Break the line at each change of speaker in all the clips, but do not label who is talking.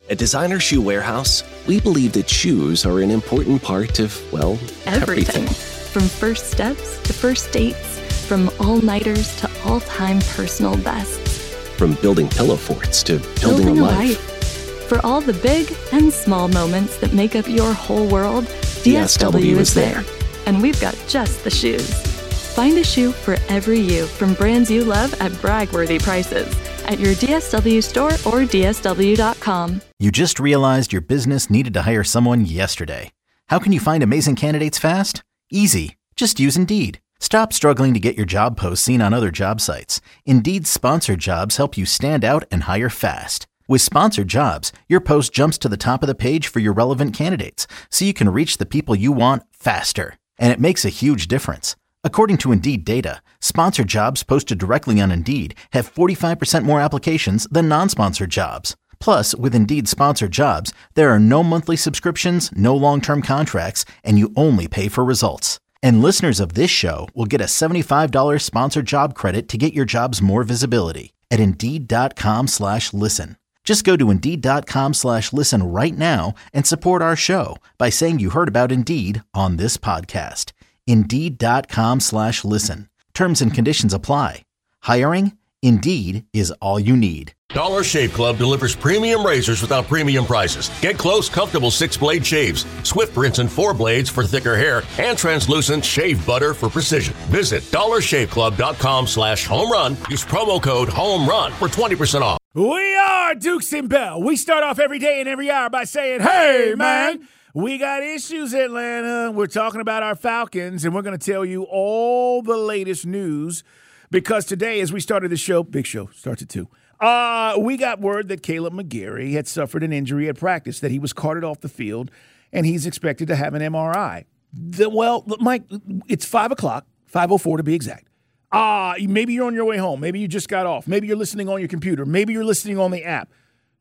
At Designer Shoe Warehouse, we believe that shoes are an important part of, well, everything.
From first steps to first dates, from all-nighters to all-time personal bests.
From building pillow forts to building a life.
For all the big and small moments that make up your whole world, DSW is there. And we've got just the shoes. Find a shoe for every you from brands you love at brag-worthy prices at your DSW store or DSW.com.
You just realized your business needed to hire someone yesterday. How can you find amazing candidates fast? Easy. Just use Indeed. Stop struggling to get your job posts seen on other job sites. Indeed's sponsored jobs help you stand out and hire fast. With sponsored jobs, your post jumps to the top of the page for your relevant candidates, so you can reach the people you want faster. And it makes a huge difference. According to Indeed data, sponsored jobs posted directly on Indeed have 45% more applications than non-sponsored jobs. Plus, with Indeed sponsored jobs, there are no monthly subscriptions, no long-term contracts, and you only pay for results. And listeners of this show will get a $75 sponsored job credit to get your jobs more visibility at Indeed.com/listen. Just go to Indeed.com/listen right now and support our show by saying you heard about Indeed on this podcast. Indeed.com/listen. Terms and conditions apply. Hiring? Indeed is all you need.
Dollar Shave Club delivers premium razors without premium prices. Get close, comfortable 6-blade shaves, swift rinse and 4 blades for thicker hair, and translucent shave butter for precision. Visit dollarshaveclub.com/home run. Use promo code HOME RUN for 20% off.
We are Dukes and Bell. We start off every day and every hour by saying, hey, man, we got issues, Atlanta. We're talking about our Falcons, and we're going to tell you all the latest news because today, as we started the show, big show, starts at 2, we got word that Kaleb McGary had suffered an injury at practice, that he was carted off the field, and he's expected to have an MRI. Well, Mike, it's 5 o'clock, 5:04 to be exact. Maybe you're on your way home. Maybe you just got off. Maybe you're listening on your computer. Maybe you're listening on the app.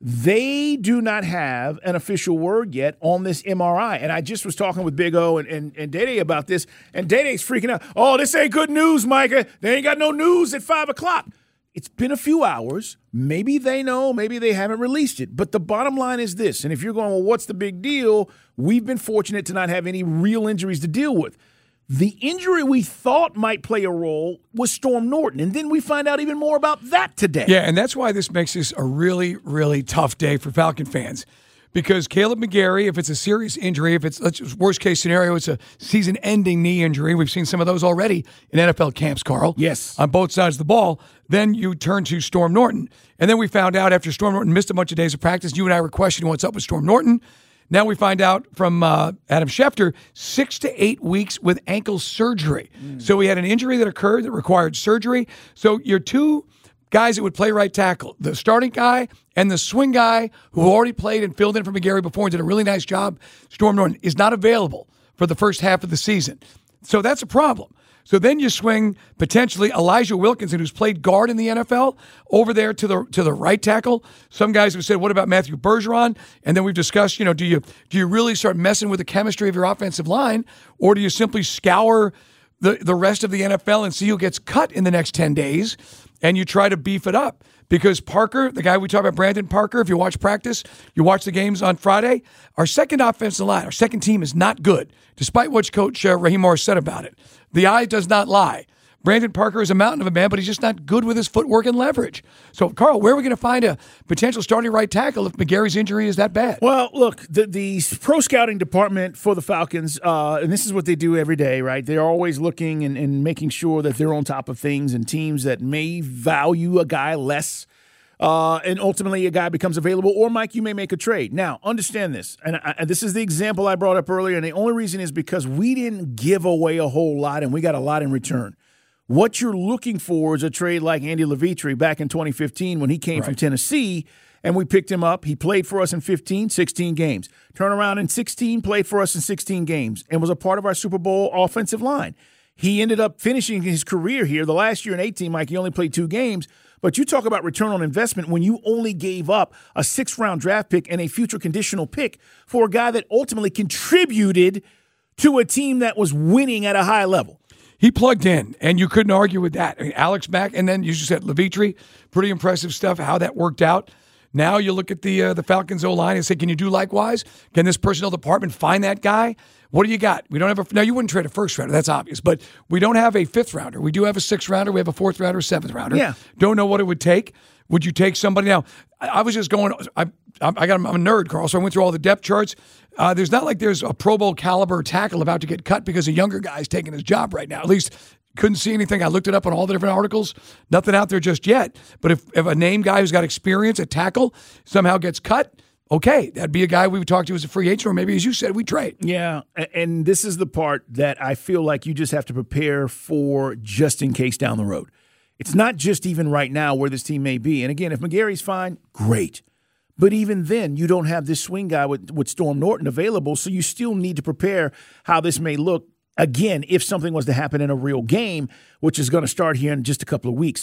They do not have an official word yet on this MRI. And I just was talking with Big O and Dede about this, and Dede's freaking out. Oh, this ain't good news, Micah. They ain't got no news at 5 o'clock. It's been a few hours. Maybe they know. Maybe they haven't released it. But the bottom line is this, and if you're going, well, what's the big deal? We've been fortunate to not have any real injuries to deal with. The injury we thought might play a role was Storm Norton, and then we find out even more about that today.
Yeah, and that's why this makes this a really, really tough day for Falcon fans. Because Kaleb McGary, if it's a serious injury, if it's worst case scenario, it's a season-ending knee injury. We've seen some of those already in NFL camps, Carl.
Yes.
On both sides of the ball. Then you turn to Storm Norton. And then we found out after Storm Norton missed a bunch of days of practice, you and I were questioning what's up with Storm Norton. Now we find out from Adam Schefter, 6 to 8 weeks with ankle surgery. So we had an injury that occurred that required surgery. So your two guys that would play right tackle, the starting guy and the swing guy who already played and filled in for McGary before and did a really nice job, Storm Norton, is not available for the first half of the season. So that's a problem. So then you swing potentially Elijah Wilkinson, who's played guard in the NFL, over there to the right tackle. Some guys have said, what about Matthew Bergeron? And then we've discussed, do you really start messing with the chemistry of your offensive line, or do you simply scour the rest of the NFL and see who gets cut in the next 10 days, and you try to beef it up? Because Parker, the guy we talk about, Brandon Parker, if you watch practice, you watch the games on Friday, our second offensive line, our second team is not good, despite what Coach Raheem Morris said about it. The eye does not lie. Brandon Parker is a mountain of a man, but he's just not good with his footwork and leverage. So, Carl, where are we going to find a potential starting right tackle if McGary's injury is that bad?
Well, look, the pro scouting department for the Falcons, and this is what they do every day, right? They're always looking and making sure that they're on top of things, and teams that may value a guy less, and ultimately a guy becomes available, or, Mike, you may make a trade. Now, understand this, and this is the example I brought up earlier, and the only reason is because we didn't give away a whole lot, and we got a lot in return. What you're looking for is a trade like Andy Levitre back in 2015 when he came from Tennessee, and we picked him up. He played for us in 15, 16 games. Turn around in 16, played for us in 16 games, and was a part of our Super Bowl offensive line. He ended up finishing his career here. The last year in 18, Mike, he only played 2 games. But you talk about return on investment when you only gave up a 6th-round draft pick and a future conditional pick for a guy that ultimately contributed to a team that was winning at a high level.
He plugged in, and you couldn't argue with that. I mean, Alex Mack, and then you just said Levitre, pretty impressive stuff, how that worked out. Now you look at the Falcons O-line and say, can you do likewise? Can this personnel department find that guy? What do you got? We don't have now you wouldn't trade a first rounder, that's obvious, but we don't have a fifth rounder. We do have a sixth rounder. We have a fourth rounder, seventh rounder.
Yeah.
Don't know what it would take. Would you take somebody now? I was just going. I'm a nerd, Carl. So I went through all the depth charts. There's not like there's a Pro Bowl caliber tackle about to get cut because a younger guy's taking his job right now. At least couldn't see anything. I looked it up on all the different articles. Nothing out there just yet. But if a name guy who's got experience at tackle somehow gets cut, okay, that'd be a guy we would talk to as a free agent, or maybe, as you said, we trade.
Yeah, and this is the part that I feel like you just have to prepare for just in case down the road. It's not just even right now where this team may be. And again, if McGary's fine, great. But even then, you don't have this swing guy with Storm Norton available, so you still need to prepare how this may look, again, if something was to happen in a real game, which is going to start here in just a couple of weeks.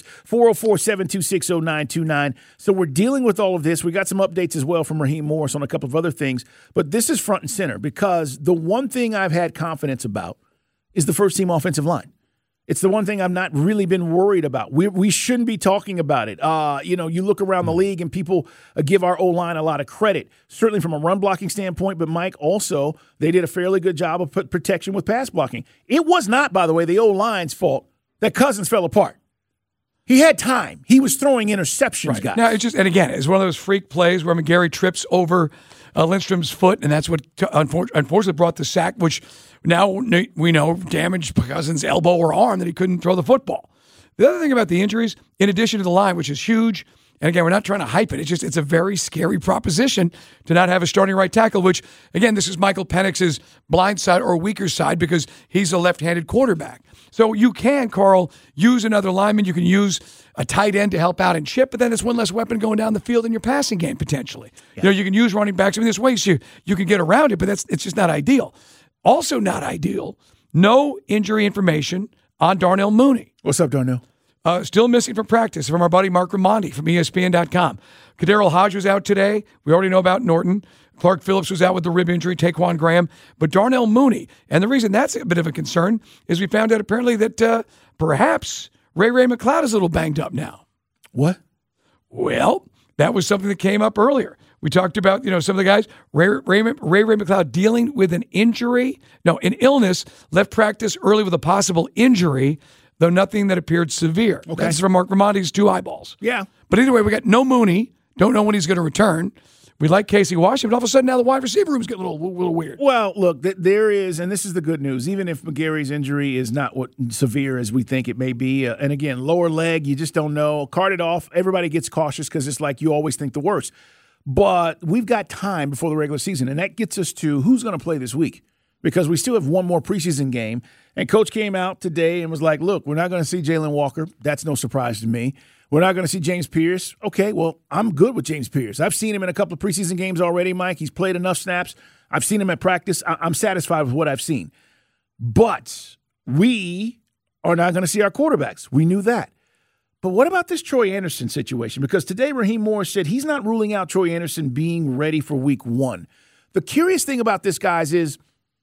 404-726-0929. So we're dealing with all of this. We got some updates as well from Raheem Morris on a couple of other things. But this is front and center because the one thing I've had confidence about is the first-team offensive line. It's the one thing I've not really been worried about. We shouldn't be talking about it. You look around the league and people give our O-line a lot of credit, certainly from a run blocking standpoint. But, Mike, also, they did a fairly good job of protection with pass blocking. It was not, by the way, the O-line's fault that Cousins fell apart. He had time. He was throwing interceptions, guys.
Now, it's one of those freak plays where McGary trips over Lindstrom's foot, and that's what unfortunately brought the sack, which now we know damaged Cousins' elbow or arm that he couldn't throw the football. The other thing about the injuries, in addition to the line, which is huge, and again, we're not trying to hype it. It's a very scary proposition to not have a starting right tackle, which, again, this is Michael Penix's blind side or weaker side because he's a left-handed quarterback. So you can, Carl, use another lineman. You can use a tight end to help out and chip, but then it's one less weapon going down the field in your passing game, potentially. Yeah. You can use running backs. I mean, there's ways you can get around it, but it's just not ideal. Also not ideal, no injury information on Darnell Mooney.
What's up, Darnell?
Still missing from practice from our buddy Mark Raimondi from ESPN.com. Kaderil Hodge was out today. We already know about Norton. Clark Phillips was out with the rib injury, Taquan Graham. But Darnell Mooney, and the reason that's a bit of a concern is we found out apparently that perhaps Ray McCloud is a little banged up now.
What?
Well, that was something that came up earlier. We talked about, some of the guys, Ray McCloud dealing with an illness, left practice early with a possible injury, though nothing that appeared severe.
Okay.
That's from Mark Raimondi's two eyeballs.
Yeah.
But either way, we got no Mooney. Don't know when he's going to return. We like Casey Washington, but all of a sudden now the wide receiver room's getting a little weird.
Well, look, there is, and this is the good news, even if McGary's injury is not what severe as we think it may be, and again, lower leg, you just don't know. Cart it off. Everybody gets cautious because it's like you always think the worst. But we've got time before the regular season, and that gets us to who's going to play this week because we still have one more preseason game. And Coach came out today and was like, look, we're not going to see Jalen Walker. That's no surprise to me. We're not going to see James Pierce. Okay, well, I'm good with James Pierce. I've seen him in a couple of preseason games already, Mike. He's played enough snaps. I've seen him at practice. I'm satisfied with what I've seen. But we are not going to see our quarterbacks. We knew that. But what about this Troy Anderson situation? Because today Raheem Morris said he's not ruling out Troy Anderson being ready for week 1. The curious thing about this, guys, is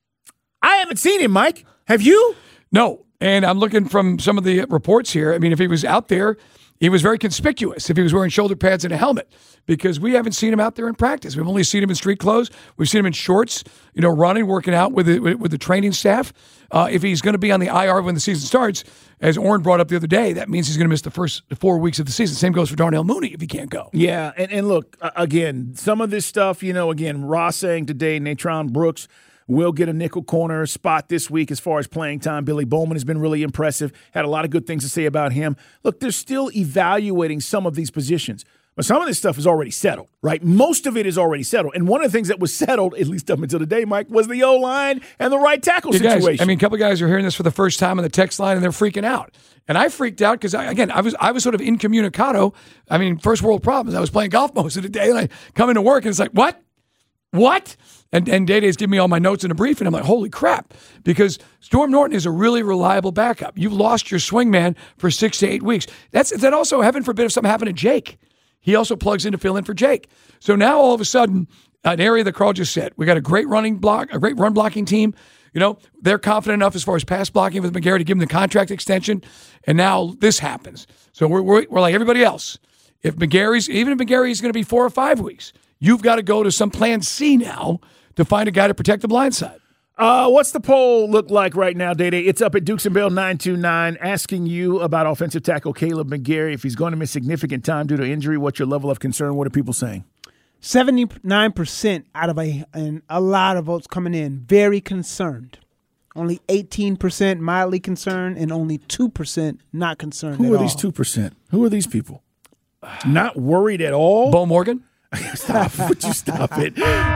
I haven't seen him, Mike. Have you?
No. And I'm looking from some of the reports here. I mean, if he was out there, he was very conspicuous if he was wearing shoulder pads and a helmet because we haven't seen him out there in practice. We've only seen him in street clothes. We've seen him in shorts, running, working out with the training staff. If he's going to be on the IR when the season starts, as Orrin brought up the other day, that means he's going to miss the first 4 weeks of the season. Same goes for Darnell Mooney if he can't go.
Yeah, and look, again, some of this stuff, again, Ross saying today, Natron Brooks will get a nickel corner spot this week as far as playing time. Billy Bowman has been really impressive, had a lot of good things to say about him. Look, they're still evaluating some of these positions, but some of this stuff is already settled, right? Most of it is already settled. And one of the things that was settled, at least up until today, Mike, was the O-line and the right tackle situation.
Guys, a couple guys are hearing this for the first time on the text line, and they're freaking out. And I freaked out because, I was sort of incommunicado. First world problems. I was playing golf most of the day, and I come into work, and it's like, what? And Day-Day's giving me all my notes in a brief, and I'm like, holy crap, because Storm Norton is a really reliable backup. You've lost your swingman for 6 to 8 weeks. That also, heaven forbid, if something happened to Jake. He also plugs in to fill in for Jake. So now all of a sudden, an area that Carl just said, we got a great run blocking team. They're confident enough as far as pass blocking with McGary to give him the contract extension, and now this happens. So we're like everybody else. If McGarry's going to be 4 or 5 weeks, you've got to go to some plan C now to find a guy to protect the blind side.
What's the poll look like right now, Day-Day? It's up at Dukes and Bell 929, asking you about offensive tackle Kaleb McGary. If he's going to miss significant time due to injury, what's your level of concern? What are people saying?
79% out of a lot of votes coming in, very concerned. Only 18% mildly concerned and only 2% not concerned
Who
at
are
all.
these 2%? Who are these people? Not worried at all?
Bo Morgan?
Stop. Would you stop it?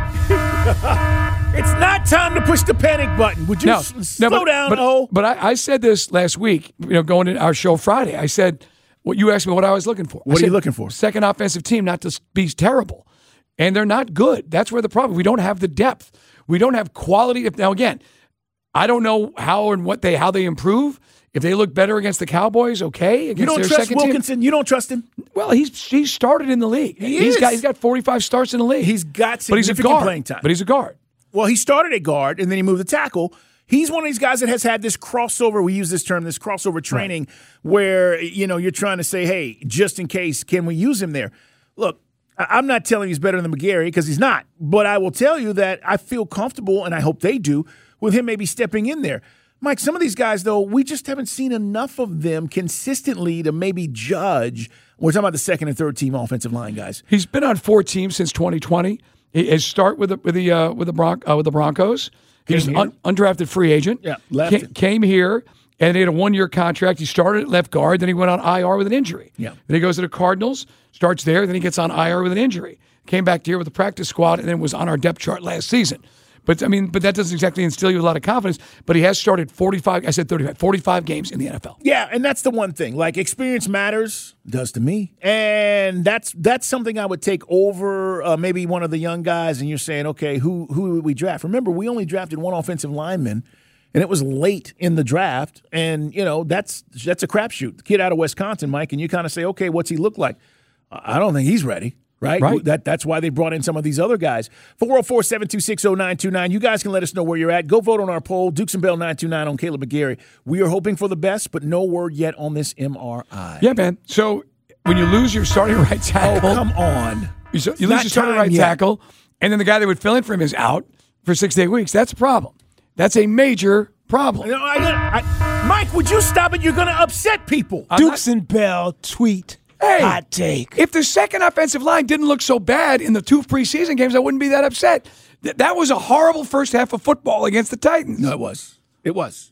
It's not time to push the panic button. Would you slow down,
But I said this last week, going into our show Friday. I said, what you asked me what I was looking for.
What are you looking for?
Second offensive team not to be terrible. And they're not good. That's where the problem. We don't have the depth. We don't have quality. Now, again, I don't know how they improve. If they look better against the Cowboys, okay.
You don't trust Wilkinson? You don't trust him?
Well, he's started in the league. He's got 45 starts in the league.
He's got significant playing time.
But he's a guard.
Well, he started at guard, and then he moved to tackle. He's one of these guys that has had this crossover. We use this term, this crossover training, where you're trying to say, hey, just in case, can we use him there? Look, I'm not telling you he's better than McGary because he's not. But I will tell you that I feel comfortable, and I hope they do, with him maybe stepping in there. Mike, some of these guys, though, we just haven't seen enough of them consistently to maybe judge. We're talking about the second and third team offensive line guys.
He's been on 4 teams since 2020. His start with the Broncos. He was an undrafted free agent.
Yeah,
came here, and he had a 1-year contract. He started at left guard, then he went on IR with an injury.
Yeah.
Then he goes to the Cardinals, starts there, then he gets on IR with an injury. Came back here with the practice squad, and then was on our depth chart last season. But that doesn't exactly instill you with a lot of confidence. But he has started 45 games in the NFL.
Yeah, and that's the one thing. Like, experience matters, does to me. And that's something I would take over maybe one of the young guys, and you're saying, okay, who would we draft? Remember, we only drafted 1 offensive lineman, and it was late in the draft. And, that's a crapshoot. The kid out of Wisconsin, Mike, and you kind of say, okay, what's he look like? I don't think he's ready. Right? That's why they brought in some of these other guys. 404-726-0929. You guys can let us know where you're at. Go vote on our poll. Dukes and Bell 929 on Kaleb McGary. We are hoping for the best, but no word yet on this MRI.
Yeah, man. So when you lose your starting right tackle.
Oh, come on.
You lose your starting right tackle, and then the guy that would fill in for him is out for 6 to 8 weeks. That's a problem. That's a major problem.
Mike, would you stop it? You're going to upset people.
Dukes and Bell tweet.
Hey,
hot take.
If the second offensive line didn't look so bad in the 2 preseason games, I wouldn't be that upset. That was a horrible first half of football against the Titans.
No, it was. It was.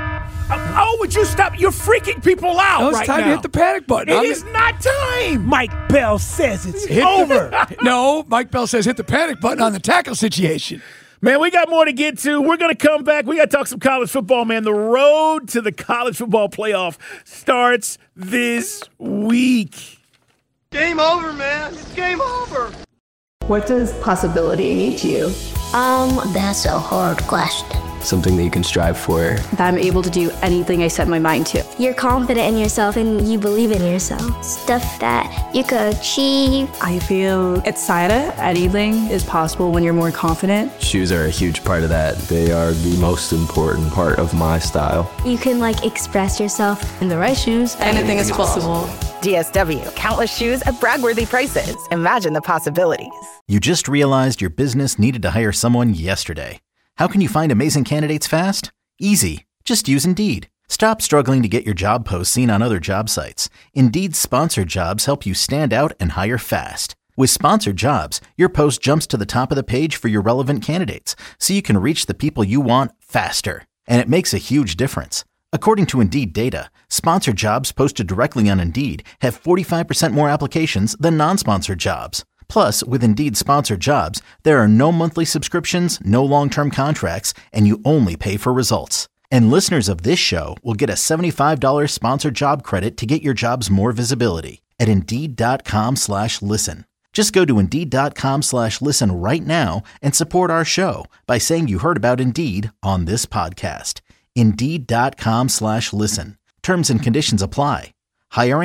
Would you stop? You're freaking people out right now.
It's time to hit the panic button.
It is not time.
Mike Bell says it's over.
No, Mike Bell says hit the panic button on the tackle situation.
Man, we got more to get to. We're going to come back. We got to talk some college football, man. The road to the college football playoff starts this week.
Game over, man. It's game over.
What does possibility mean to you?
That's a hard question.
Something that you can strive for.
That I'm able to do anything I set my mind to.
You're confident in yourself and you believe in yourself. Stuff that you could achieve.
I feel excited. Anything is possible when you're more confident.
Shoes are a huge part of that. They are the most important part of my style.
You can express yourself.
In the right shoes, anything is possible.
DSW, countless shoes at brag-worthy prices. Imagine the possibilities.
You just realized your business needed to hire someone yesterday. How can you find amazing candidates fast? Easy. Just use Indeed. Stop struggling to get your job posts seen on other job sites. Indeed's sponsored jobs help you stand out and hire fast. With sponsored jobs, your post jumps to the top of the page for your relevant candidates, so you can reach the people you want faster. And it makes a huge difference. According to Indeed data, sponsored jobs posted directly on Indeed have 45% more applications than non-sponsored jobs. Plus, with Indeed sponsored jobs, there are no monthly subscriptions, no long-term contracts, and you only pay for results. And listeners of this show will get a $75 sponsored job credit to get your jobs more visibility at Indeed.com/listen. Just go to Indeed.com/listen right now and support our show by saying you heard about Indeed on this podcast. Indeed.com/listen. Terms and conditions apply. Hiring?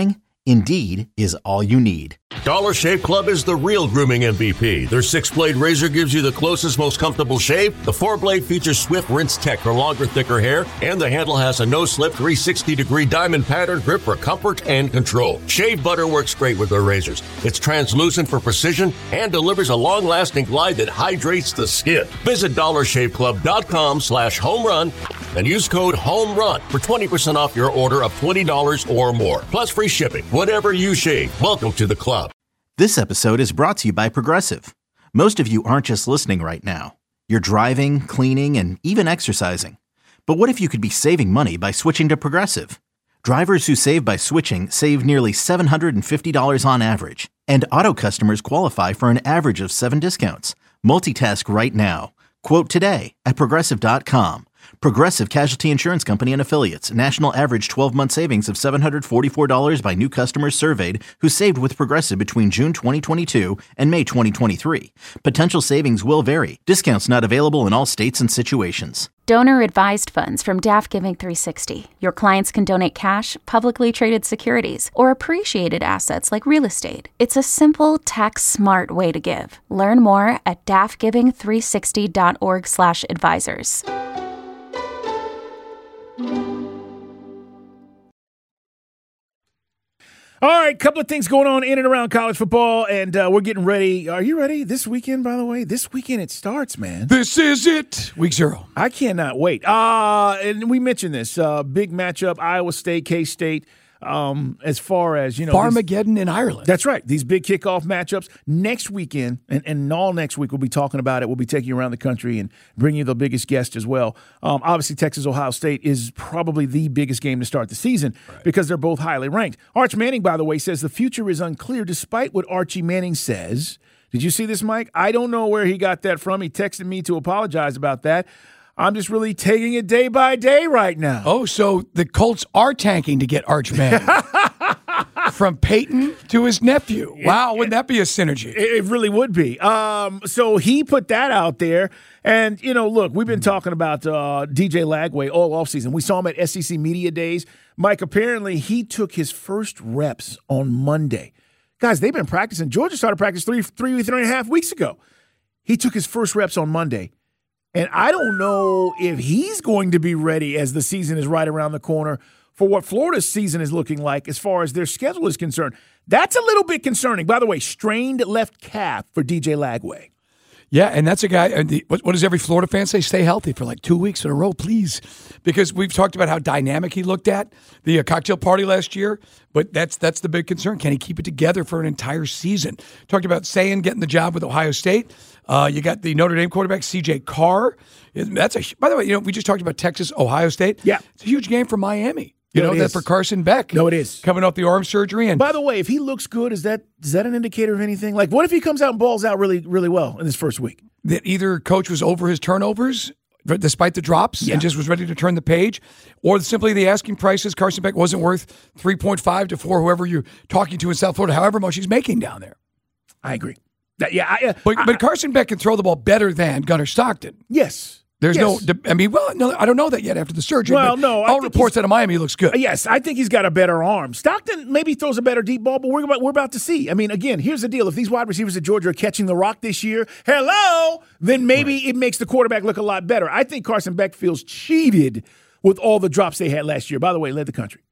Indeed is all you need.
Dollar Shave Club is the real grooming MVP. Their 6-blade razor gives you the closest, most comfortable shave. The 4-blade features swift rinse tech for longer, thicker hair, and the handle has a no-slip 360-degree diamond pattern grip for comfort and control. Shave butter works great with their razors. It's translucent for precision and delivers a long-lasting glide that hydrates the skin. Visit dollarshaveclub.com/homerun and use code HOMERUN for 20% off your order of $20 or more, plus free shipping. Whatever you shave, welcome to the club.
This episode is brought to you by Progressive. Most of you aren't just listening right now. You're driving, cleaning, and even exercising. But what if you could be saving money by switching to Progressive? Drivers who save by switching save nearly $750 on average. And auto customers qualify for an average of 7 discounts. Multitask right now. Quote today at Progressive.com. Progressive Casualty Insurance Company and Affiliates. National average 12-month savings of $744 by new customers surveyed who saved with Progressive between June 2022 and May 2023. Potential savings will vary. Discounts not available in all states and situations.
Donor-advised funds from DAF Giving 360. Your clients can donate cash, publicly traded securities, or appreciated assets like real estate. It's a simple, tax-smart way to give. Learn more at dafgiving360.org/advisors.
All right, couple of things going on in and around college football, and we're getting ready. Are you ready? This weekend, by the way, this weekend it starts, man.
This is it. Week 0.
I cannot wait. And we mentioned this big matchup, Iowa State, K-State. As far as,
Farmageddon in Ireland.
That's right. These big kickoff matchups next weekend, and all next week we'll be talking about it. We'll be taking you around the country and bringing you the biggest guest as well. Obviously, Texas-Ohio State is probably the biggest game to start the season because they're both highly ranked. Arch Manning, by the way, says the future is unclear despite what Archie Manning says. Did you see this, Mike? I don't know where he got that from. He texted me to apologize about that. I'm just really taking it day by day right now.
Oh, so the Colts are tanking to get Arch Manning. From Peyton to his nephew. Wow, wouldn't that be a synergy?
It really would be. So he put that out there. And, look, we've been talking about DJ Lagway all offseason. We saw him at SEC Media Days. Mike, apparently he took his first reps on Monday. Guys, they've been practicing. Georgia started practice three and a half weeks ago. He took his first reps on Monday. And I don't know if he's going to be ready as the season is right around the corner for what Florida's season is looking like as far as their schedule is concerned. That's a little bit concerning. By the way, strained left calf for DJ Lagway.
Yeah, and that's a guy, what does every Florida fan say? Stay healthy for like 2 weeks in a row, please. Because we've talked about how dynamic he looked at the cocktail party last year, but that's the big concern. Can he keep it together for an entire season? Talked about Sayin getting the job with Ohio State. You got the Notre Dame quarterback, C.J. Carr. By the way, we just talked about Texas, Ohio State.
Yeah.
It's a huge game for Miami. That for Carson Beck.
No, it is.
Coming off the arm surgery. And
by the way, if he looks good, is that an indicator of anything? Like, what if he comes out and balls out really, really well in this first week?
That either coach was over his turnovers, despite the drops, and just was ready to turn the page, or simply the asking prices, Carson Beck wasn't worth 3.5 to 4, whoever you're talking to in South Florida, however much he's making down there.
I agree.
But Carson Beck can throw the ball better than Gunnar Stockton.
Yes.
There's no, I don't know that yet after the surgery.
Well, no.
All reports out of Miami looks good.
Yes, I think he's got a better arm. Stockton maybe throws a better deep ball, but we're about to see. I mean, again, here's the deal. If these wide receivers at Georgia are catching the rock this year, then maybe it makes the quarterback look a lot better. I think Carson Beck feels cheated with all the drops they had last year. By the way, led the country.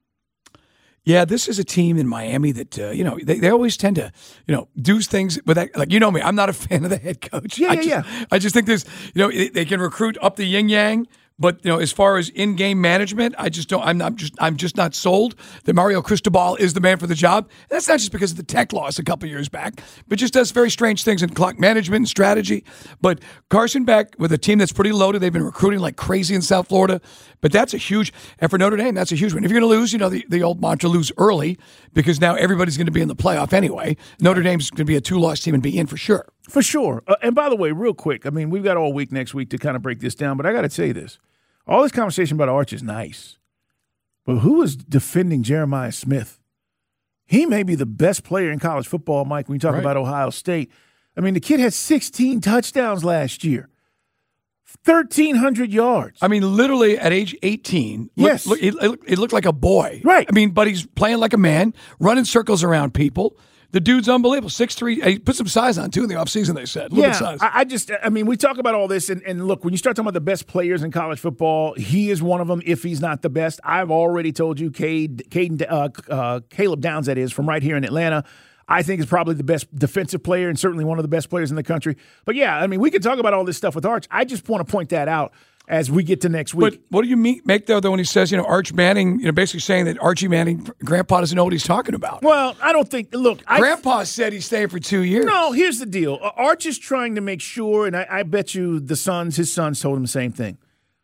Yeah, this is a team in Miami that, they always tend to, do things with that. Like, me, I'm not a fan of the head coach. I just think there's, they can recruit up the yin-yang. But as far as in-game management, I just don't. I'm just not sold that Mario Cristobal is the man for the job. And that's not just because of the Tech loss a couple years back, but just does very strange things in clock management and strategy. But Carson Beck with a team that's pretty loaded, they've been recruiting like crazy in South Florida. But that's a huge, and for Notre Dame, that's a huge one. If you're going to lose, the old mantra, lose early, because now everybody's going to be in the playoff anyway. Notre Dame's going to be a 2-loss team and be in for sure.
For sure. And by the way, real quick, I mean, we've got all week next week to kind of break this down, but I got to tell you this. All this conversation about Arch is nice, but who is defending Jeremiah Smith? He may be the best player in college football, Mike, when you talk about Ohio State. I mean, the kid had 16 touchdowns last year. 1,300 yards.
I mean, literally at age 18,
yes.
It looked like a boy.
Right.
I mean, but he's playing like a man, running circles around people. The dude's unbelievable. 6'3". He put some size on, too, in the offseason, they said.
Yeah,
size.
I mean, we talk about all this, and look, when you start talking about the best players in college football, he is one of them if he's not the best. I've already told you, Caleb Downs, that is, from right here in Atlanta, I think is probably the best defensive player and certainly one of the best players in the country. But, yeah, I mean, we could talk about all this stuff with Arch. I just want to point that out as we get to next week.
But what do you make, though, when he says, Arch Manning, basically saying that Archie Manning, Grandpa doesn't know what he's talking about?
Well, I don't think – look.
Grandpa said he's staying for 2 years.
No, here's the deal. Arch is trying to make sure, and I bet you his sons told him the same thing.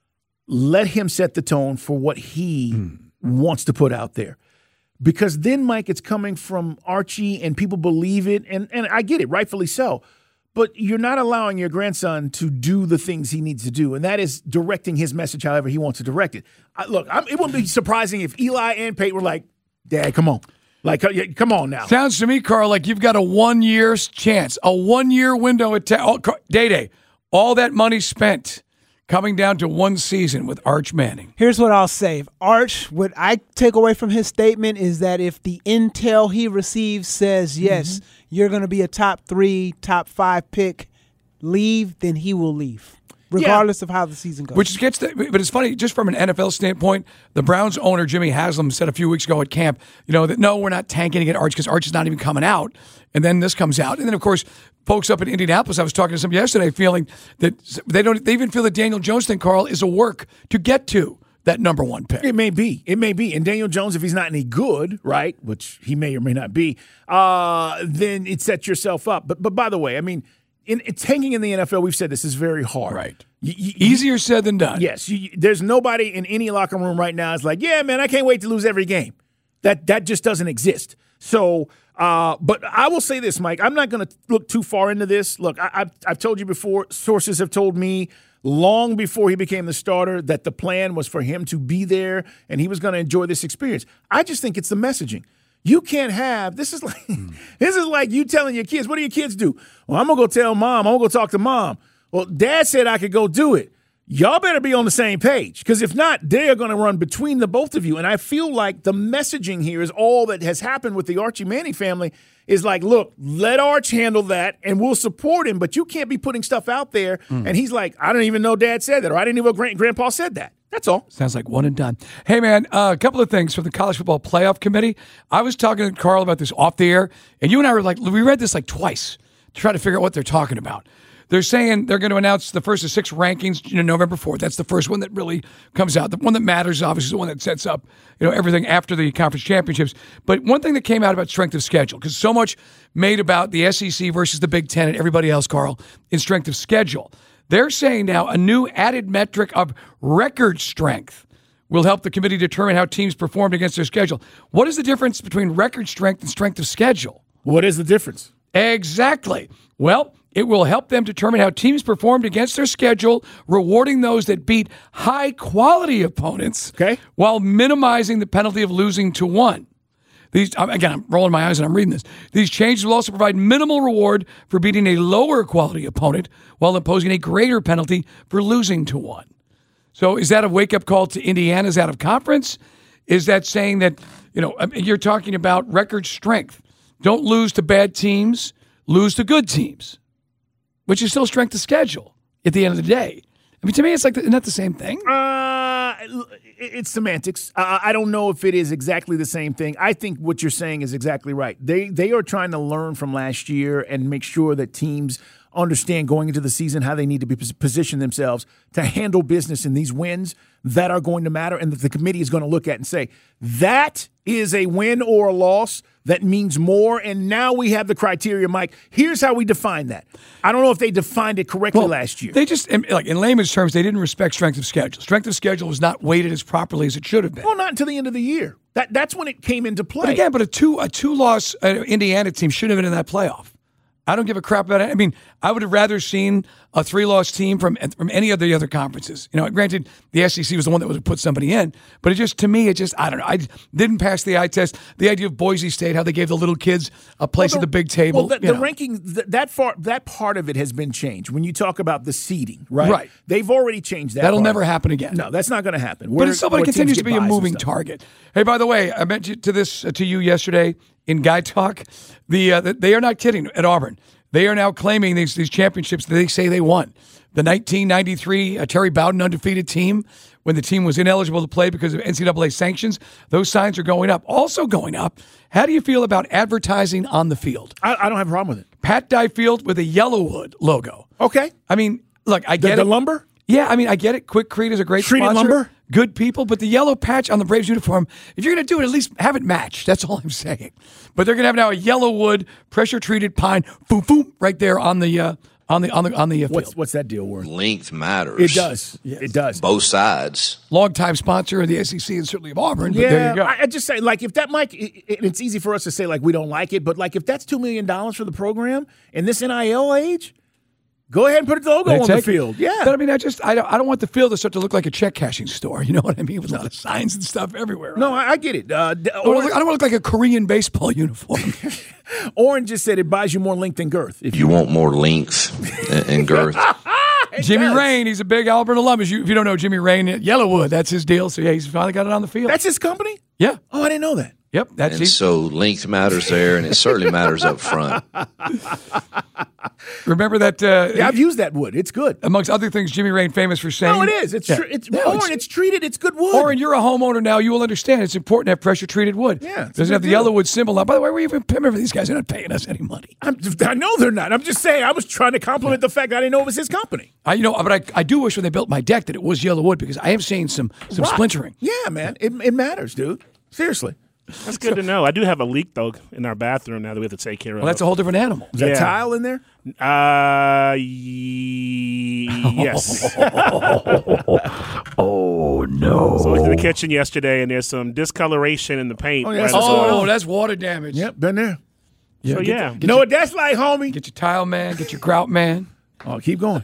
Let him set the tone for what he wants to put out there. Because then, Mike, it's coming from Archie, and people believe it, and I get it, rightfully so. But you're not allowing your grandson to do the things he needs to do, and that is directing his message however he wants to direct it. It wouldn't be surprising if Eli and Peyton were like, Dad, come on. Like, come on now.
Sounds to me, Carl, like you've got a 1 year chance, a 1 year window at Day. All that money spent coming down to one season with Arch Manning.
Here's what I'll say. Arch, what I take away from his statement is that if the intel he receives says, yes, you're going to be a top 3, top 5 pick, leave, then he will leave, regardless of how the season goes.
But it's funny, just from an NFL standpoint, the Browns owner, Jimmy Haslam, said a few weeks ago at camp, that no, we're not tanking to get Arch because Arch is not even coming out. And then this comes out. And then, of course, folks up in Indianapolis, I was talking to some yesterday, feeling that they even feel that Daniel Jones thing, Carl, is a work to get to that number 1 pick.
It may be. And Daniel Jones, if he's not any good, right, which he may or may not be, then it sets yourself up. But by the way, I mean, it's hanging in the NFL, we've said this is very hard.
Right. Easier said than done.
Yes. There's nobody in any locker room right now that's like, yeah, man, I can't wait to lose every game. That just doesn't exist. So, but I will say this, Mike. I'm not going to look too far into this. Look, I've told you before, sources have told me long before he became the starter that the plan was for him to be there and he was going to enjoy this experience. I just think it's the messaging. You can't have – this is like you telling your kids, what do your kids do? Well, I'm going to go tell mom. I'm going to go talk to mom. Well, Dad said I could go do it. Y'all better be on the same page because if not, they are going to run between the both of you. And I feel like the messaging here is all that has happened with the Archie Manning family is like, look, let Arch handle that and we'll support him, but you can't be putting stuff out there. And he's like, I don't even know Dad said that or I didn't even know Grandpa said that. That's all.
Sounds like one and done. Hey, man, a couple of things from the College Football Playoff Committee. I was talking to Carl about this off the air, and you and I were like, we read this like twice to try to figure out what they're talking about. They're saying they're going to announce the first of 6 rankings, November 4th. That's the first one that really comes out. The one that matters, obviously, is the one that sets up, everything after the conference championships. But one thing that came out about strength of schedule, because so much made about the SEC versus the Big Ten and everybody else, Carl, in strength of schedule. They're saying now a new added metric of record strength will help the committee determine how teams performed against their schedule. What is the difference between record strength and strength of schedule?
What is the difference?
Exactly. Well, it will help them determine how teams performed against their schedule, rewarding those that beat high-quality opponents while minimizing the penalty of losing to one. Again, I'm rolling my eyes and I'm reading this. These changes will also provide minimal reward for beating a lower-quality opponent while imposing a greater penalty for losing to one. So is that a wake-up call to Indiana's out of conference? Is that saying that, you're talking about record strength? Don't lose to bad teams, lose to good teams, which is still strength of schedule at the end of the day. I mean, to me, it's like, isn't that the same thing?
It's semantics. I don't know if it is exactly the same thing. I think what you're saying is exactly right. They are trying to learn from last year and make sure that teams understand going into the season how they need to position themselves to handle business in these wins that are going to matter and that the committee is going to look at and say, that is a win or a loss that means more, and now we have the criteria, Mike. Here's how we define that. I don't know if they defined it correctly last year.
They just, like in layman's terms, they didn't respect strength of schedule. Strength of schedule was not weighted as properly as it should have been.
Well, not until the end of the year. That's when it came into play.
But again, a two-loss Indiana team shouldn't have been in that playoff. I don't give a crap about it. I mean, I would have rather seen a 3-loss team from any of the other conferences. Granted, the SEC was the one that would put somebody in, but to me, I don't know. I didn't pass the eye test. The idea of Boise State, how they gave the little kids a place at the big table.
Well, the ranking, that part of it has been changed. When you talk about the seeding, right?
Right.
They've already changed that.
That'll never happen again.
No, that's not going to happen.
But it continues to be a moving target. Hey, by the way, I mentioned to you yesterday in Guy Talk, they are not kidding at Auburn. They are now claiming these championships that they say they won. The 1993 Terry Bowden undefeated team, when the team was ineligible to play because of NCAA sanctions, those signs are going up. Also going up, how do you feel about advertising on the field?
I don't have a problem with it.
Pat Dye Field with a Yellowwood logo.
Okay.
I mean, look, I get it.
The lumber?
Yeah, I mean, I get it. Quikrete is a great
Treated
sponsor.
lumber?
Good people, but the yellow patch on the Braves uniform, if you're going to do it, at least have it match. That's all I'm saying. But they're going to have now a Yellowwood pressure-treated pine, boom, boom, right there on the field.
What's that deal worth?
Length matters.
It does. Yes. It does.
Both sides.
Longtime sponsor of the SEC and certainly of Auburn. But
yeah,
there you go.
I just say, if that might, it's easy for us to say we don't like it, but if that's $2 million for the program in this NIL age, go ahead and put the logo on the field. Yeah.
But I mean, I don't want the field to start to look like a check cashing store. You know what I mean? With a lot of signs and stuff everywhere.
No, I get it. I
don't want to look like a Korean baseball uniform.
Oren just said it buys you more length and girth.
If you want more length and girth.
Jimmy Rain, he's a big Auburn alum. If you don't know Jimmy Rain, Yellowwood, that's his deal. So, yeah, he's finally got it on the field.
That's his company?
Yeah.
Oh, I didn't know that.
Yep.
So length matters there, and it certainly matters up front.
Remember that?
Yeah, I've used that wood. It's good.
Amongst other things, Jimmy Rain famous for saying.
No, it is. It's treated. It's good wood.
Oren, you're a homeowner now. You will understand it's important to have pressure-treated wood.
Yeah.
It doesn't have the Yellowwood symbol on. By the way, we're even remember these guys are not paying us any money.
I know they're not. I'm just saying. I was trying to compliment the fact I didn't know it was his company.
But I do wish when they built my deck that it was Yellowwood because I am seeing some splintering.
Yeah, man. It matters, dude. Seriously.
That's good to know. I do have a leak, though, in our bathroom now that we have to take care of.
Well, that's a whole different animal.
Is that tile in there?
Yes.
Oh, no.
So I went to the kitchen yesterday, and there's some discoloration in the paint.
That's water damage.
Yep, been there.
Yeah, so, yeah.
You know what that's like, homie?
Get your tile man. Get your grout man.
Oh, keep going.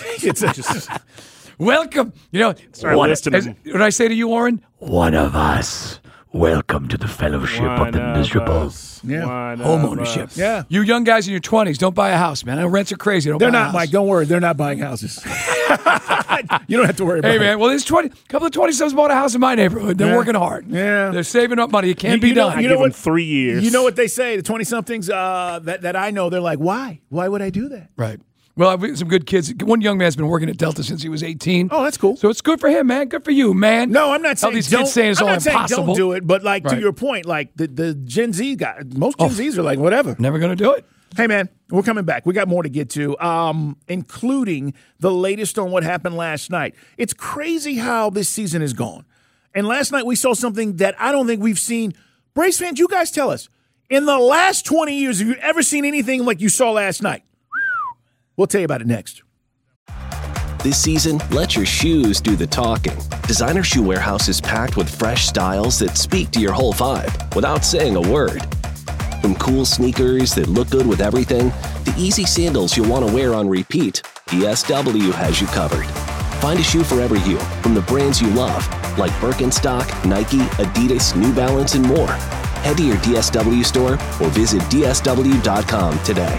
Welcome. What did I say to you, Warren? One of us. Welcome to the fellowship of the miserable.
Yeah.
Home ownership.
Yeah.
You young guys in your 20s, don't buy a house, man. I know rents are crazy.
They're not, Mike. Don't worry. They're not buying houses. You don't have to worry about it.
Hey, man. Well, there's a couple of 20-somethings bought a house in my neighborhood. They're working hard.
Yeah.
They're saving up money. It can't be done.
I give them 3 years.
You know what they say? The 20-somethings that I know, they're like, why? Why would I do that?
Right. Well, I've some good kids. One young man's been working at Delta since he was 18.
Oh, that's cool.
So it's good for him, man. Good for you, man.
No, I'm not saying
these kids saying it's all impossible.
Don't do it, but to your point, the Gen Z guy, most Gen Zs are like, whatever.
Never going to do it.
Hey, man, we're coming back. We got more to get to, including the latest on what happened last night. It's crazy how this season is gone. And last night we saw something that I don't think we've seen. Braves fans, you guys tell us. In the last 20 years, have you ever seen anything like you saw last night? We'll tell you about it next.
This season, let your shoes do the talking. Designer Shoe Warehouse is packed with fresh styles that speak to your whole vibe without saying a word. From cool sneakers that look good with everything, to easy sandals you'll want to wear on repeat, DSW has you covered. Find a shoe for every you from the brands you love, like Birkenstock, Nike, Adidas, New Balance, and more. Head to your DSW store or visit DSW.com today.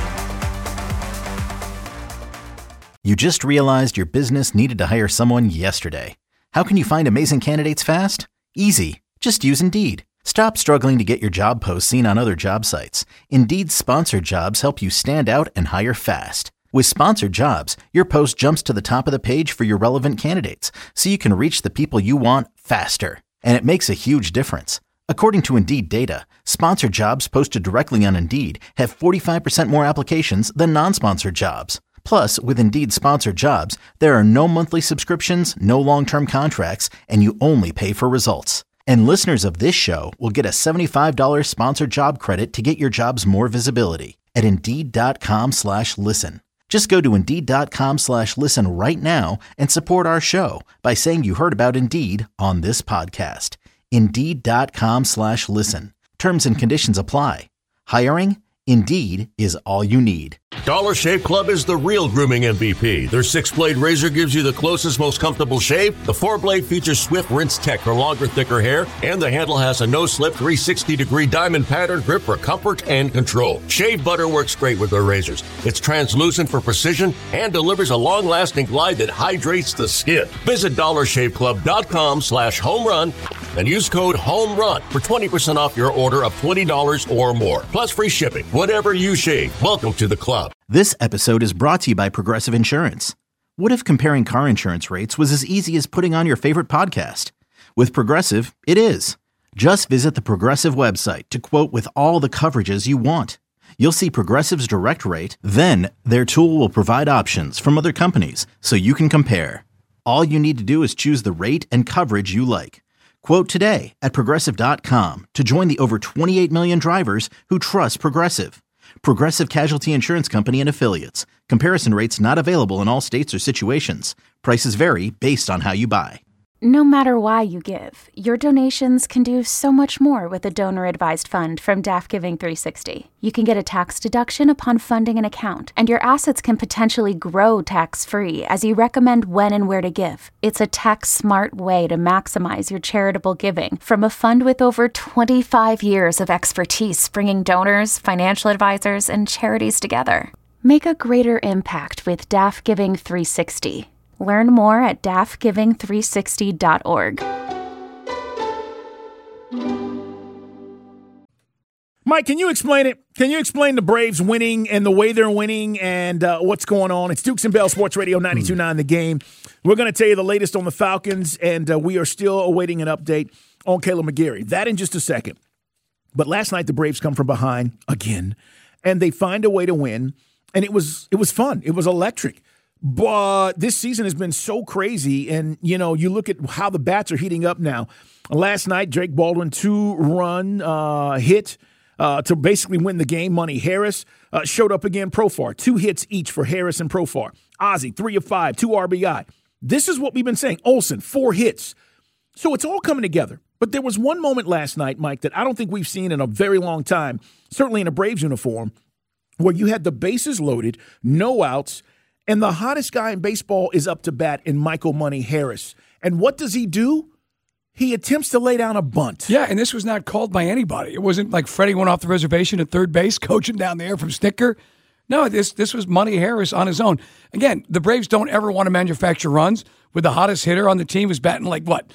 You just realized your business needed to hire someone yesterday. How can you find amazing candidates fast? Easy. Just use Indeed. Stop struggling to get your job posts seen on other job sites. Indeed's sponsored jobs help you stand out and hire fast. With sponsored jobs, your post jumps to the top of the page for your relevant candidates, so you can reach the people you want faster. And it makes a huge difference. According to Indeed data, sponsored jobs posted directly on Indeed have 45% more applications than non-sponsored jobs. Plus, with Indeed sponsored jobs, there are no monthly subscriptions, no long-term contracts, and you only pay for results. And listeners of this show will get a $75 sponsored job credit to get your jobs more visibility at Indeed.com/listen. Just go to Indeed.com/listen right now and support our show by saying you heard about Indeed on this podcast. Indeed.com/listen. Terms and conditions apply. Hiring? Indeed is all you need.
Dollar Shave Club is the real grooming MVP. Their 6-blade razor gives you the closest, most comfortable shave. The 4-blade features Swift Rinse Tech for longer, thicker hair, and the handle has a no-slip 360-degree diamond pattern grip for comfort and control. Shave butter works great with their razors. It's translucent for precision and delivers a long-lasting glide that hydrates the skin. Visit DollarShaveClub.com/homerun and use code HOMERUN for 20% off your order of $20 or more. Plus free shipping. Whatever you shave, welcome to the club.
This episode is brought to you by Progressive Insurance. What if comparing car insurance rates was as easy as putting on your favorite podcast? With Progressive, it is. Just visit the Progressive website to quote with all the coverages you want. You'll see Progressive's direct rate, then their tool will provide options from other companies so you can compare. All you need to do is choose the rate and coverage you like. Quote today at Progressive.com to join the over 28 million drivers who trust Progressive. Progressive Casualty Insurance Company and Affiliates. Comparison rates not available in all states or situations. Prices vary based on how you buy.
No matter why you give, your donations can do so much more with a donor-advised fund from Daft Giving 360. You can get a tax deduction upon funding an account, and your assets can potentially grow tax-free as you recommend when and where to give. It's a tax-smart way to maximize your charitable giving from a fund with over 25 years of expertise bringing donors, financial advisors, and charities together. Make a greater impact with Daft Giving 360. Learn more at daftgiving360.org.
Mike, can you explain it? Can you explain the Braves winning and the way they're winning and what's going on? It's Dukes and Bell Sports Radio 92.9 The Game. We're going to tell you the latest on the Falcons, and we are still awaiting an update on Kaleb McGary. That in just a second. But last night the Braves come from behind again, and they find a way to win, and it was fun. It was electric. But this season has been so crazy, and, you know, you look at how the bats are heating up now. Last night, Drake Baldwin, 2-run hit to basically win the game. Money Harris showed up again. Profar, 2 hits each for Harris and Profar. Ozzie, 3 of 5, 2 RBI. This is what we've been saying. Olsen, 4 hits. So it's all coming together. But there was one moment last night, Mike, that I don't think we've seen in a very long time, certainly in a Braves uniform, where you had the bases loaded, no outs, and the hottest guy in baseball is up to bat in Michael Money Harris. And what does he do? He attempts to lay down a bunt.
Yeah, and this was not called by anybody. It wasn't like Freddie went off the reservation at third base, coaching down there from Snicker. No, this was Money Harris on his own. Again, the Braves don't ever want to manufacture runs with the hottest hitter on the team who's batting like, what,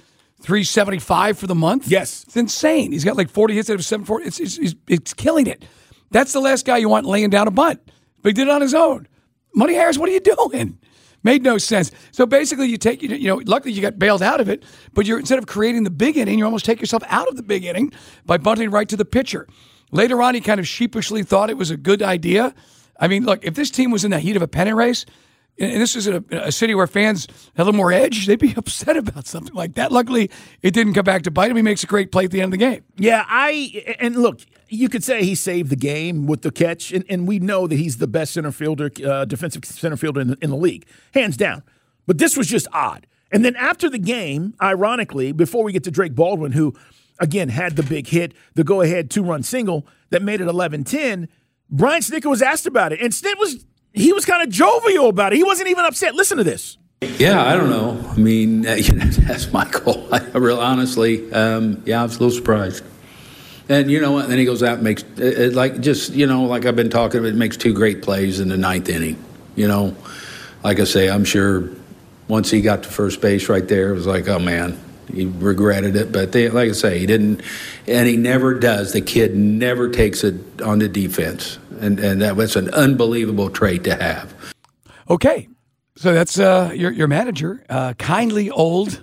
375 for the month?
Yes.
It's insane. He's got like 40 hits out of 740. It's killing it. That's the last guy you want laying down a bunt. But he did it on his own. Money Harris, what are you doing? Made no sense. So basically you take, luckily you got bailed out of it, but instead of creating the big inning, you almost take yourself out of the big inning by bunting right to the pitcher. Later on, he kind of sheepishly thought it was a good idea. I mean, look, if this team was in the heat of a pennant race, and this is a city where fans have a little more edge, they'd be upset about something like that. Luckily, it didn't come back to bite him. He makes a great play at the end of the game.
Yeah, and look, you could say he saved the game with the catch, and we know that he's the best center fielder, defensive center fielder in the league, hands down. But this was just odd. And then after the game, ironically, before we get to Drake Baldwin, who, again, had the big hit, the go-ahead 2-run single that made it 11-10, Brian Snitker was asked about it. And he was kind of jovial about it. He wasn't even upset. Listen to this.
Yeah, I don't know. I mean, that's Michael. I really, honestly, I was a little surprised. And you know what? Then he goes out and makes, like I've been talking about, it makes 2 great plays in the 9th inning. You know, like I say, I'm sure once he got to first base right there, it was like, oh, man, he regretted it. But like I say, he didn't, and he never does. The kid never takes it on the defense. And that was an unbelievable trait to have.
Okay. So that's your manager, kindly old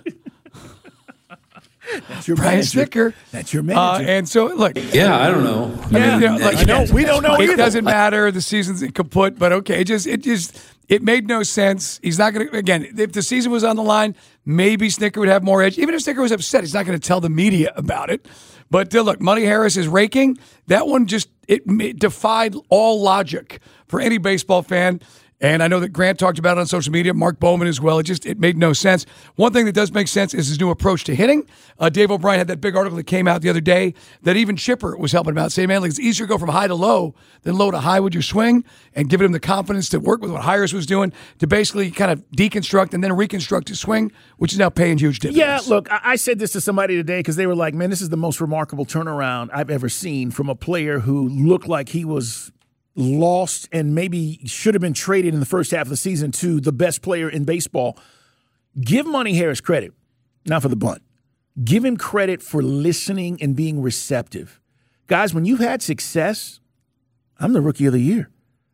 That's your
Brian
manager.
Snitker.
That's your manager.
And so, look.
Yeah, I don't know.
We don't know either.
It doesn't matter. The season's kaput, but okay. It made no sense. He's not going to, again, if the season was on the line, maybe Snitker would have more edge. Even if Snitker was upset, he's not going to tell the media about it. But look, Money Harris is raking. That one it defied all logic for any baseball fan. And I know that Grant talked about it on social media, Mark Bowman as well. It made no sense. One thing that does make sense is his new approach to hitting. Dave O'Brien had that big article that came out the other day that even Chipper was helping about, saying, man, it's easier to go from high to low than low to high with your swing, and giving him the confidence to work with what Hires was doing to basically kind of deconstruct and then reconstruct his swing, which is now paying huge dividends.
Yeah, look, I said this to somebody today because they were like, man, this is the most remarkable turnaround I've ever seen from a player who looked like he was lost and maybe should have been traded in the first half of the season to the best player in baseball. Give Monty Harris credit, not for the bunt. Give him credit for listening and being receptive. Guys, when you've had success, I'm the rookie of the year.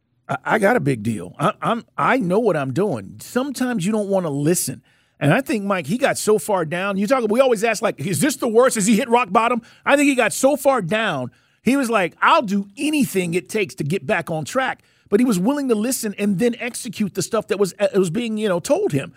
I got a big deal. I know what I'm doing. Sometimes you don't want to listen. And I think, Mike, he got so far down. We always ask, like, is this the worst? Has he hit rock bottom? I think he got so far down. He was like, I'll do anything it takes to get back on track. But he was willing to listen and then execute the stuff that was being, told him.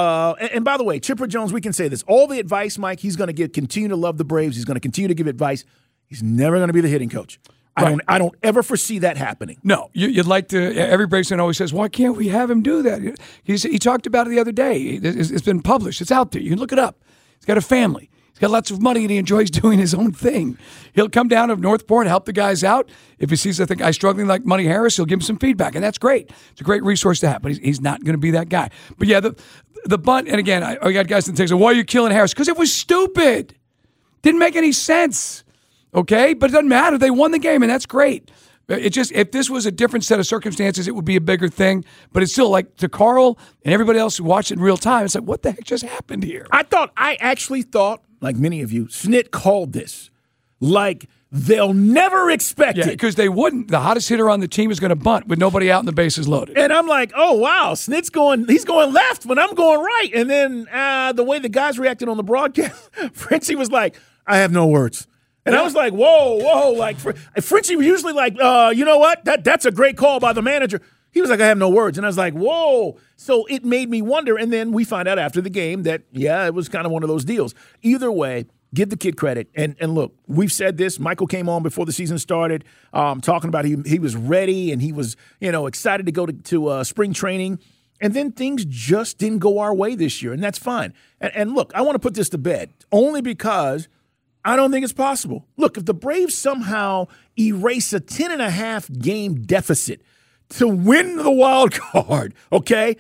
And by the way, Chipper Jones, we can say this. All the advice, Mike, he's going to continue to love the Braves. He's going to continue to give advice. He's never going to be the hitting coach. Right. I don't ever foresee that happening.
No, you'd like to. Every Braves fan always says, why can't we have him do that? He talked about it the other day. It's been published. It's out there. You can look it up. He's got a family. He's got lots of money, and he enjoys doing his own thing. He'll come down to Northport and help the guys out. If he sees the guy struggling like Monty Harris, he'll give him some feedback, and that's great. It's a great resource to have, but he's not going to be that guy. But, yeah, the bunt, and again, I got guys that say, why are you killing Harris? Because it was stupid. Didn't make any sense, okay? But it doesn't matter. They won the game, and that's great. It just, if this was a different set of circumstances, it would be a bigger thing. But it's still like, to Carl and everybody else who watched it in real time, it's like, what the heck just happened here?
I actually thought, like many of you, Snit called this. Like, they'll never expect it.
Because they wouldn't. The hottest hitter on the team is going to bunt with nobody out and the bases loaded.
And I'm like, oh, wow, Snit's he's going left when I'm going right. And then the way the guys reacted on the broadcast, Frenchie was like, I have no words. And I was like, whoa. Like, Frenchie was usually like, you know what? That's a great call by the manager. He was like, I have no words. And I was like, whoa. So it made me wonder. And then we find out after the game that, it was kind of one of those deals. Either way, give the kid credit. And look, we've said this. Michael came on before the season started talking about he was ready and he was, excited to go to spring training. And then things just didn't go our way this year. And that's fine. And look, I want to put this to bed only because I don't think it's possible. Look, if the Braves somehow erase a 10.5 game deficit to win the wild card, okay?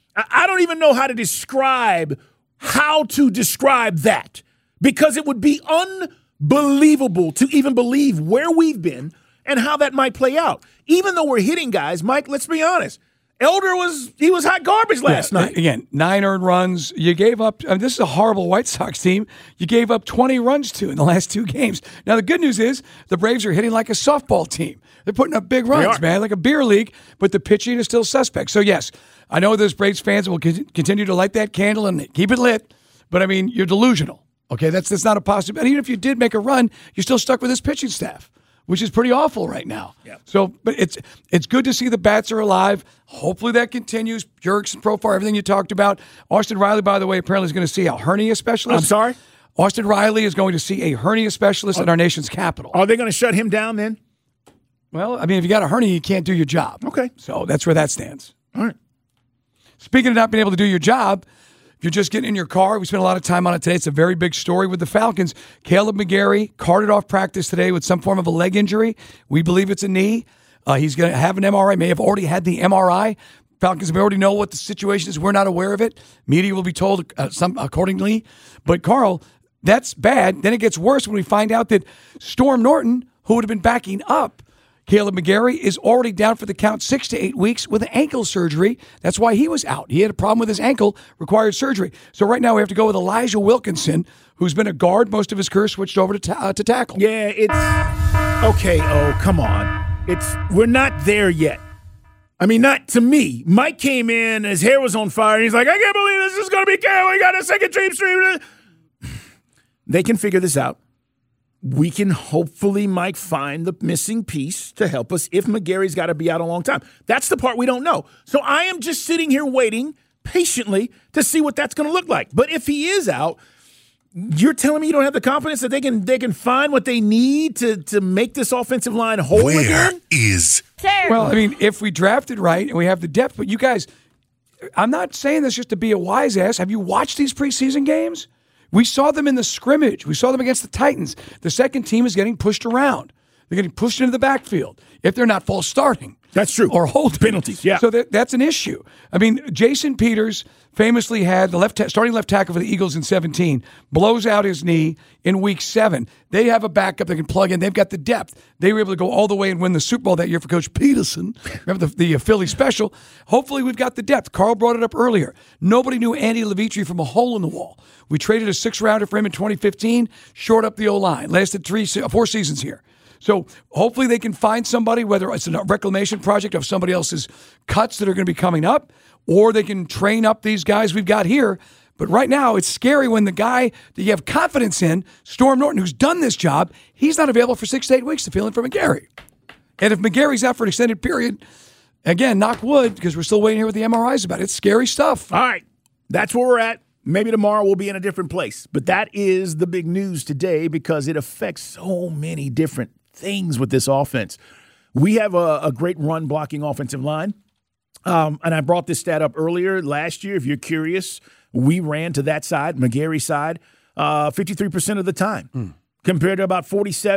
I don't even know how to describe that because it would be unbelievable to even believe where we've been and how that might play out. Even though we're hitting guys, Mike, let's be honest. Elder was hot garbage last night.
Again, 9 earned runs. You gave up. This is a horrible White Sox team. You gave up 20 runs to in the last 2 games. Now, the good news is the Braves are hitting like a softball team. They're putting up big runs, man, like a beer league, but the pitching is still suspect. So, yes, I know there's Braves fans will continue to light that candle and keep it lit, but, I mean, you're delusional. Okay, that's not a possibility. Even if you did make a run, you're still stuck with this pitching staff, which is pretty awful right now. Yeah. So, but it's good to see the bats are alive. Hopefully that continues. Jurickson, Profar, everything you talked about. Austin Riley, by the way, apparently is going to see a hernia specialist.
I'm sorry?
Austin Riley is going to see a hernia specialist in our nation's capital.
Are they going to shut him down then?
Well, I mean, if you got a hernia, you can't do your job.
Okay.
So that's where that stands.
All right.
Speaking of not being able to do your job, if you're just getting in your car, we spent a lot of time on it today. It's a very big story with the Falcons. Caleb McGarry carted off practice today with some form of a leg injury. We believe it's a knee. He's going to have an MRI, may have already had the MRI. Falcons may already know what the situation is. We're not aware of it. Media will be told accordingly. But, Carl, that's bad. Then it gets worse when we find out that Storm Norton, who would have been backing up Caleb McGarry, is already down for the count 6 to 8 weeks with ankle surgery. That's why he was out. He had a problem with his ankle, required surgery. So right now we have to go with Elijah Wilkinson, who's been a guard most of his career, switched over to tackle.
Yeah, it's okay. Oh, come on. We're not there yet. I mean, not to me. Mike came in, his hair was on fire, and he's like, I can't believe this is going to be Caleb. We got a second dream stream. They can figure this out. We can hopefully, Mike, find the missing piece to help us if McGarry's got to be out a long time. That's the part we don't know. So I am just sitting here waiting patiently to see what that's going to look like. But if he is out, You're telling me you don't have the confidence that they can find what they need to make this offensive line whole again?
Well, I mean, if we drafted right and we have the depth, but you guys, I'm not saying this just to be a wise ass. Have you watched these preseason games? We saw them in the scrimmage. We saw them against the Titans. The second team is getting pushed around. They're getting pushed into the backfield if they're not false starting.
That's true.
Or hold
penalties. Yeah.
So that's an issue. I mean, Jason Peters famously had the starting left tackle for the Eagles in 2017, blows out his knee in week 7. They have a backup they can plug in. They've got the depth. They were able to go all the way and win the Super Bowl that year for Coach Peterson. Remember the Philly special? Hopefully we've got the depth. Carl brought it up earlier. Nobody knew Andy Levitri from a hole in the wall. We traded a 6th-rounder for him in 2015, shored up the O-line. Lasted 4 seasons here. So hopefully they can find somebody, whether it's a reclamation project of somebody else's cuts that are going to be coming up, or they can train up these guys we've got here. But right now, it's scary when the guy that you have confidence in, Storm Norton, who's done this job, he's not available for 6 to 8 weeks to fill in for McGarry. And if McGarry's out for an extended period, again, knock wood, because we're still waiting here with the MRIs about it. It's scary stuff.
All right. That's where we're at. Maybe tomorrow we'll be in a different place. But that is the big news today because it affects so many different things with this offense. We have a great run-blocking offensive line. And I brought this stat up earlier. Last year, if you're curious, we ran to that side, McGarry's side, 53% of the time, compared to about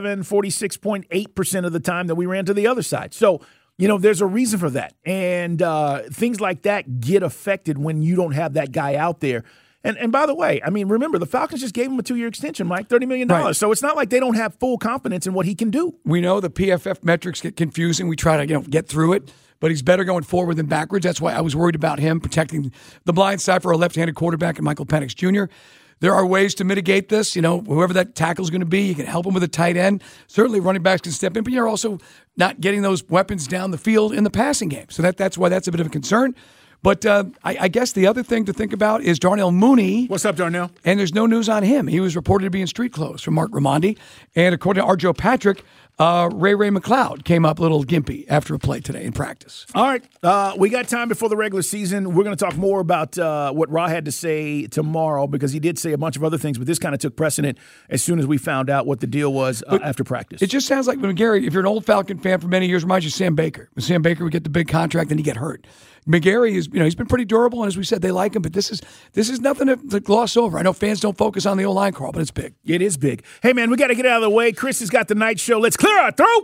46.8% of the time that we ran to the other side. So, there's a reason for that. And things like that get affected when you don't have that guy out there. And by the way, I mean, remember, the Falcons just gave him a 2-year extension, Mike, $30 million. Right. So it's not like they don't have full confidence in what he can do.
We know the PFF metrics get confusing. We try to get through it. But he's better going forward than backwards. That's why I was worried about him protecting the blind side for a left-handed quarterback and Michael Penix Jr. There are ways to mitigate this. Whoever that tackle is going to be, you can help him with a tight end. Certainly running backs can step in, but you're also not getting those weapons down the field in the passing game. So that's why that's a bit of a concern. But I guess the other thing to think about is Darnell Mooney.
What's up, Darnell?
And there's no news on him. He was reported to be in street clothes from Mark Raimondi. And according to Arjo Patrick, Ray McLeod came up a little gimpy after a play today in practice.
All right. We got time before the regular season. We're going to talk more about what Ra had to say tomorrow because he did say a bunch of other things, but this kind of took precedent as soon as we found out what the deal was after practice.
It just sounds like McGarry, if you're an old Falcon fan for many years, reminds you of Sam Baker. When Sam Baker would get the big contract and he'd get hurt. McGarry is, he's been pretty durable, and as we said, they like him, but this is nothing to gloss over. I know fans don't focus on the O-line, Carl, but it's big.
It is big. Hey, man, we got to get out of the way. Chris has got the night show. Let's clear our throat.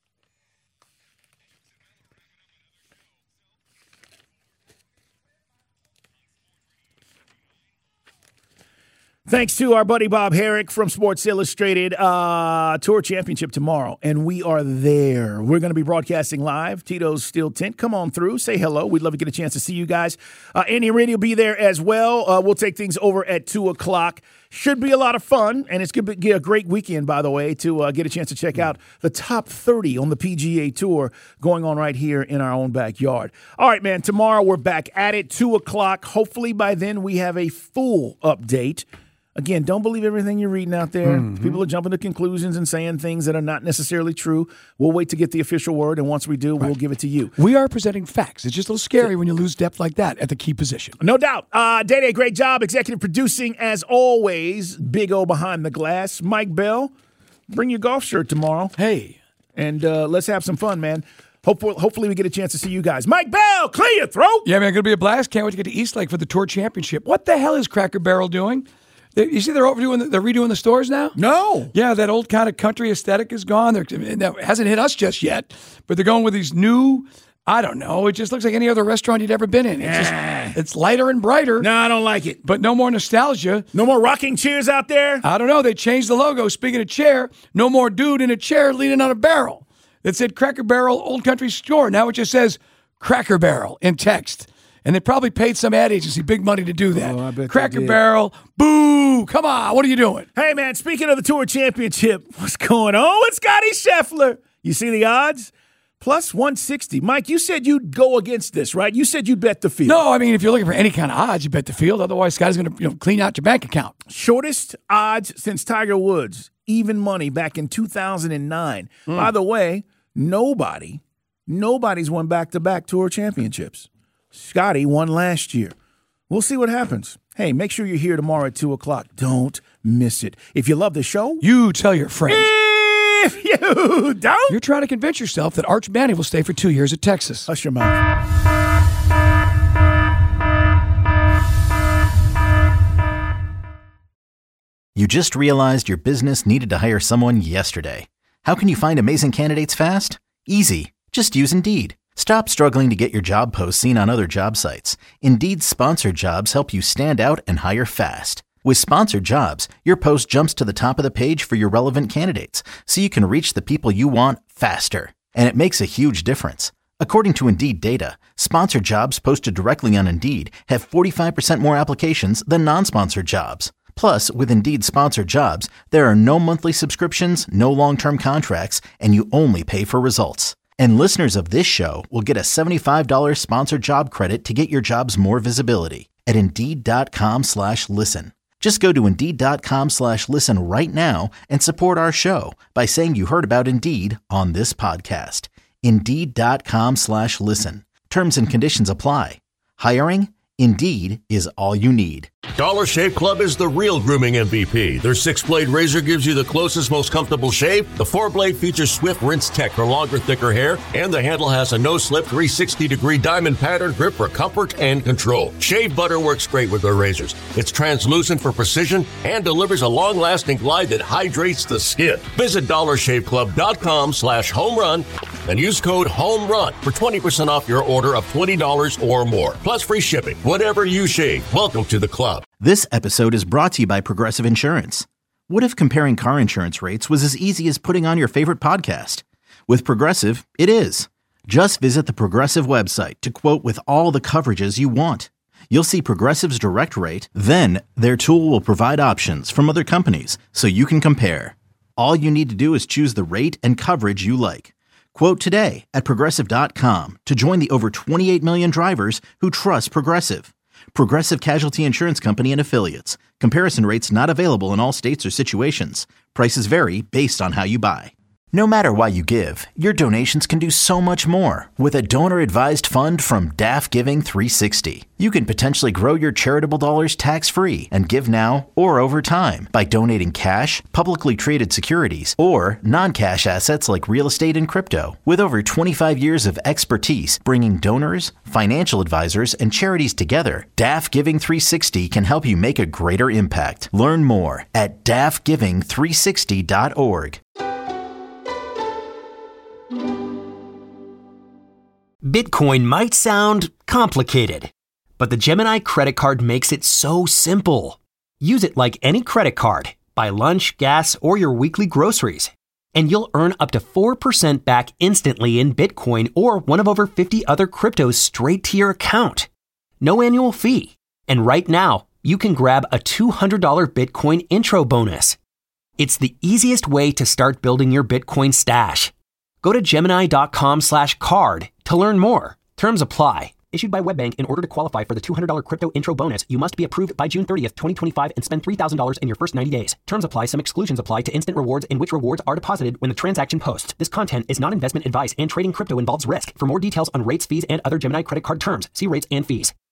Thanks to our buddy Bob Herrick from Sports Illustrated. Tour Championship tomorrow, and we are there. We're going to be broadcasting live. Tito's Steel Tent. Come on through. Say hello. We'd love to get a chance to see you guys. Andy Reedy will be there as well. We'll take things over at 2 o'clock. Should be a lot of fun, and it's going to be a great weekend, by the way, to get a chance to check out the top 30 on the PGA Tour going on right here in our own backyard. All right, man, tomorrow we're back at it, 2 o'clock. Hopefully by then we have a full update. Again, don't believe everything you're reading out there. Mm-hmm. People are jumping to conclusions and saying things that are not necessarily true. We'll wait to get the official word, and once we do, we'll give it to you.
We are presenting facts. It's just a little scary when you lose depth like that at the key position.
No doubt. Day-Day, great job. Executive producing, as always. Big O behind the glass. Mike Bell, bring your golf shirt tomorrow.
Hey.
And let's have some fun, man. Hopefully we get a chance to see you guys. Mike Bell, clear your throat.
Yeah, man, going to be a blast. Can't wait to get to Eastlake for the Tour Championship. What the hell is Cracker Barrel doing? You see they're redoing the stores now?
No.
Yeah, that old kind of country aesthetic is gone. That hasn't hit us just yet, but they're going with these new, I don't know, it just looks like any other restaurant you'd ever been in. It's lighter and brighter.
No, I don't like it.
But no more nostalgia.
No more rocking chairs out there?
I don't know. They changed the logo. Speaking of chair, no more dude in a chair leaning on a barrel. It said Cracker Barrel Old Country Store. Now it just says Cracker Barrel in text. And they probably paid some ad agency big money to do that.
Oh, I bet
Cracker Barrel, boo! Come on, what are you doing?
Hey, man, speaking of the Tour Championship, what's going on with Scotty Scheffler? You see the odds? Plus 160. Mike, you said you'd go against this, right? You said you'd bet the field.
No, I mean, if you're looking for any kind of odds, you bet the field. Otherwise, Scotty's going to clean out your bank account.
Shortest odds since Tiger Woods. Even money back in 2009. By the way, nobody's won back-to-back Tour Championships. Scotty won last year. We'll see what happens. Hey, make sure you're here tomorrow at 2 o'clock. Don't miss it. If you love the show,
you tell your friends.
If you don't,
you're trying to convince yourself that Arch Manning will stay for 2 years at Texas.
Hush your mouth.
You just realized your business needed to hire someone yesterday. How can you find amazing candidates fast? Easy. Just use Indeed. Stop struggling to get your job posts seen on other job sites. Indeed's sponsored jobs help you stand out and hire fast. With sponsored jobs, your post jumps to the top of the page for your relevant candidates, so you can reach the people you want faster. And it makes a huge difference. According to Indeed data, sponsored jobs posted directly on Indeed have 45% more applications than non-sponsored jobs. Plus, with Indeed sponsored jobs, there are no monthly subscriptions, no long-term contracts, and you only pay for results. And listeners of this show will get a $75 sponsored job credit to get your jobs more visibility at Indeed.com/listen. Just go to Indeed.com/listen right now and support our show by saying you heard about Indeed on this podcast. Indeed.com/listen. Terms and conditions apply. Hiring? Indeed is all you need.
Dollar Shave Club is the real grooming MVP. Their 6-blade razor gives you the closest, most comfortable shave. The 4-blade features Swift Rinse Tech for longer, thicker hair. And the handle has a no-slip 360-degree diamond pattern grip for comfort and control. Shave butter works great with their razors. It's translucent for precision and delivers a long-lasting glide that hydrates the skin. Visit DollarShaveClub.com/homerun and use code HOMERUN for 20% off your order of $20 or more. Plus free shipping. Whatever you shave, welcome to the club.
This episode is brought to you by Progressive Insurance. What if comparing car insurance rates was as easy as putting on your favorite podcast? With Progressive, it is. Just visit the Progressive website to quote with all the coverages you want. You'll see Progressive's direct rate, then their tool will provide options from other companies so you can compare. All you need to do is choose the rate and coverage you like. Quote today at Progressive.com to join the over 28 million drivers who trust Progressive. Progressive Casualty Insurance Company and Affiliates. Comparison rates not available in all states or situations. Prices vary based on how you buy. No matter why you give, your donations can do so much more with a donor-advised fund from DAF Giving 360. You can potentially grow your charitable dollars tax-free and give now or over time by donating cash, publicly traded securities, or non-cash assets like real estate and crypto. With over 25 years of expertise bringing donors, financial advisors, and charities together, DAF Giving 360 can help you make a greater impact. Learn more at dafgiving360.org.
Bitcoin might sound complicated, but the Gemini credit card makes it so simple. Use it like any credit card. Buy lunch, gas, or your weekly groceries, and you'll earn up to 4% back instantly in Bitcoin or one of over 50 other cryptos straight to your account. No annual fee. And right now, you can grab a $200 Bitcoin intro bonus. It's the easiest way to start building your Bitcoin stash. Go to Gemini.com/card to learn more. Terms apply. Issued by WebBank. In order to qualify for the $200 crypto intro bonus, you must be approved by June 30th, 2025 and spend $3,000 in your first 90 days. Terms apply. Some exclusions apply to instant rewards in which rewards are deposited when the transaction posts. This content is not investment advice and trading crypto involves risk. For more details on rates, fees, and other Gemini credit card terms, see rates and fees.